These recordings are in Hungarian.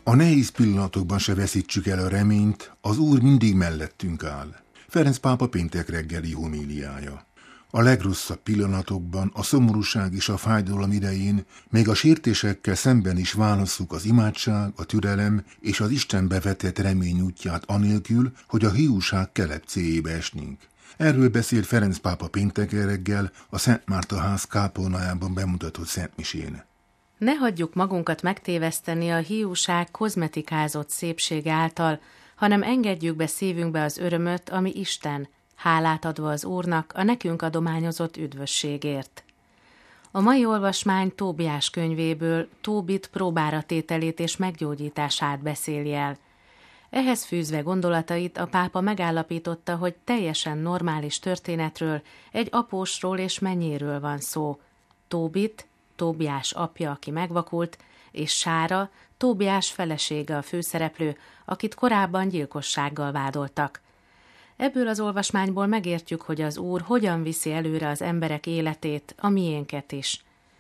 A nehéz pillanatokban se veszítsük el a reményt, az Úr mindig mellettünk áll. Ferenc pápa péntek reggeli homíliája. A legrosszabb pillanatokban, a szomorúság és a fájdalom idején, még a sértésekkel szemben is válasszuk az imádság, a türelem és az Istenbe vetett remény útját anélkül, hogy a hiúság kelepcéjébe esnénk. Erről beszélt Ferenc pápa péntek reggel a Szent Márta ház kápolnájában bemutatott szentmisén. Ne hagyjuk magunkat megtéveszteni a hiúság kozmetikázott szépsége által, hanem engedjük be szívünkbe az örömöt, ami Isten, hálát adva az Úrnak a nekünk adományozott üdvösségért. A mai olvasmány Tóbiás könyvéből Tóbit próbára tételét és meggyógyítását beszéli el. Ehhez fűzve gondolatait a pápa megállapította, hogy teljesen normális történetről, egy apósról és mennyéről van szó. Tóbit, Tóbiás apja, aki megvakult, és Sára, Tóbiás felesége a főszereplő, akit korábban gyilkossággal vádoltak. Ebből az olvasmányból megértjük, hogy az Úr hogyan viszi előre az emberek életét, a miénket is.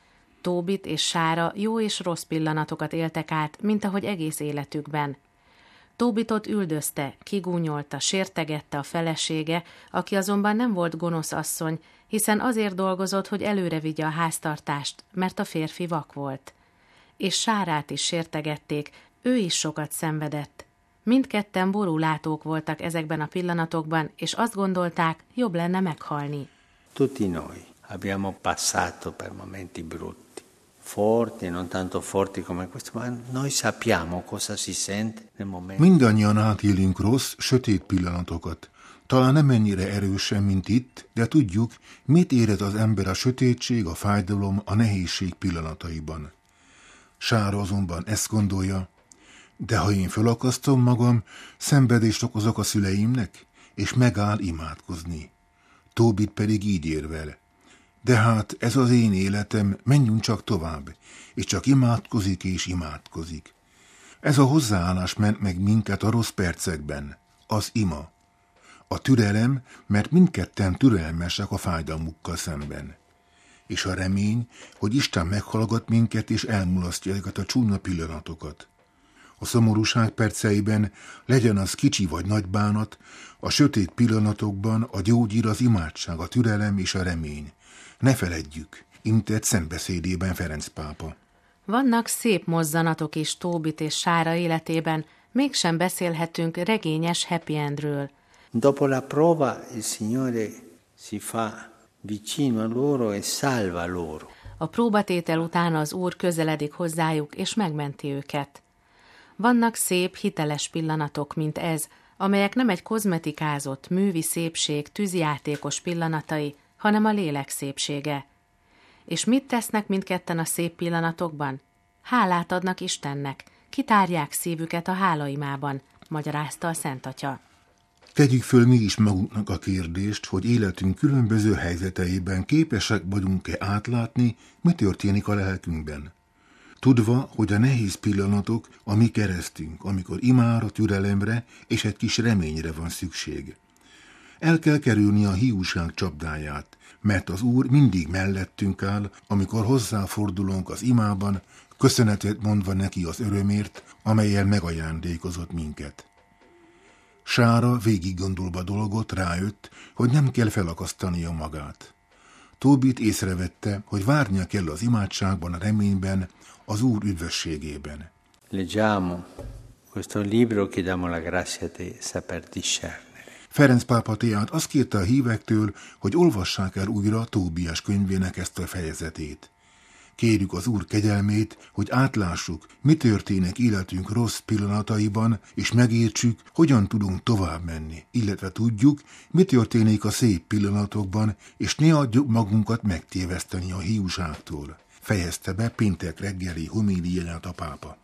Tóbit és Sára jó és rossz pillanatokat éltek át, mint ahogy egész életükben. Tóbitot üldözte, kigúnyolta, sértegette a felesége, aki azonban nem volt gonosz asszony, hiszen azért dolgozott, hogy előre vigye a háztartást, mert a férfi vak volt. És Sárát is sértegették, ő is sokat szenvedett. Mindketten borulátók voltak ezekben a pillanatokban, és azt gondolták, jobb lenne meghalni. Tutti noi abbiamo passato per momenti brutti, forti, non tanto forti come questo, ma noi sappiamo cosa si sente nel momento. Mindannyian átélünk rossz, sötét pillanatokat. Talán nem ennyire erősen, mint itt, de tudjuk, mit érez az ember a sötétség, a fájdalom, a nehézség pillanataiban. Sára azonban ezt gondolja, de ha én fölakasztom magam, szenvedést okozok a szüleimnek, és megáll imádkozni. Tóbit pedig így érvel. De hát ez az én életem, menjünk csak tovább, és csak imádkozik és imádkozik. Ez a hozzáállás ment meg minket a rossz percekben, az ima. A türelem, mert mindketten türelmesek a fájdalmukkal szemben. És a remény, hogy Isten meghallgat minket és elmulasztja ezeket a csúnya pillanatokat. A szomorúság perceiben, legyen az kicsi vagy nagy bánat, a sötét pillanatokban a gyógyír az imádság, a türelem és a remény. Ne feledjük, intett szentbeszédében Ferenc pápa. Vannak szép mozzanatok is Tóbit és Sára életében, mégsem beszélhetünk regényes happy endről. Dopo la prova il Signore si fa vicino a loro e salva loro. A próbatétel után az Úr közeledik hozzájuk és megmenti őket. Vannak szép, hiteles pillanatok, mint ez, amelyek nem egy kozmetikázott, művi szépség, tűzijátékos pillanatai, hanem a lélek szépsége. És mit tesznek mindketten a szép pillanatokban? Hálát adnak Istennek, kitárják szívüket a hálaimában, magyarázta a Szent Atya. Tegyük föl mi is magunknak a kérdést, hogy életünk különböző helyzeteiben képesek vagyunk-e átlátni, mi történik a lelkünkben. Tudva, hogy a nehéz pillanatok a mi keresztünk, amikor imára, türelemre és egy kis reményre van szükség. El kell kerülni a hiúság csapdáját, mert az Úr mindig mellettünk áll, amikor hozzáfordulunk az imában, köszönetet mondva neki az örömért, amellyel megajándékozott minket. Sára végig gondolva dolgot rájött, hogy nem kell felakasztania magát. Tóbit észrevette, hogy várnia kell az imádságban, a reményben, az Úr üdvösségében. Leggiamo questo libro, chiediamo la grazia di saper discernere. Ferenc pápa tehát azt kérte a hívektől, hogy olvassák el újra Tóbiás könyvének ezt a fejezetét. Kérjük az Úr kegyelmét, hogy átlássuk, mi történik életünk rossz pillanataiban, és megértsük, hogyan tudunk tovább menni, illetve tudjuk, mi történik a szép pillanatokban, és ne adjuk magunkat megtéveszteni a hiúságtól. Fejezte be péntek reggeli homíliáját a pápa.